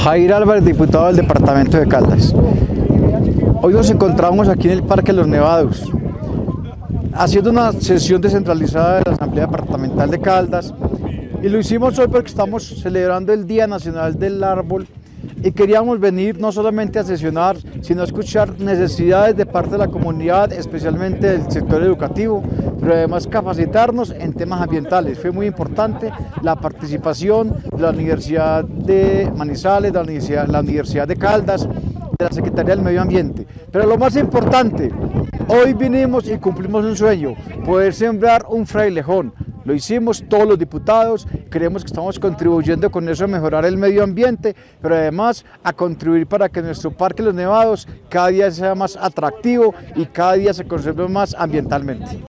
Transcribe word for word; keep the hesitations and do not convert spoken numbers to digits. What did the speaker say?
Jair Álvarez, diputado del departamento de Caldas. Hoy nos encontramos aquí en el Parque Los Nevados, haciendo una sesión descentralizada de la Asamblea Departamental de Caldas, y lo hicimos hoy porque estamos celebrando el Día Nacional del Árbol y queríamos venir no solamente a sesionar, sino a escuchar necesidades de parte de la comunidad, especialmente del sector educativo, pero además capacitarnos en temas ambientales. Fue muy importante la participación de la Universidad de Manizales, de la Universidad, la Universidad de Caldas, de la Secretaría del Medio Ambiente. Pero lo más importante, hoy vinimos y cumplimos un sueño, poder sembrar un frailejón. Lo hicimos todos los diputados, creemos que estamos contribuyendo con eso a mejorar el medio ambiente, pero además a contribuir para que nuestro Parque Los Nevados cada día sea más atractivo y cada día se conserve más ambientalmente.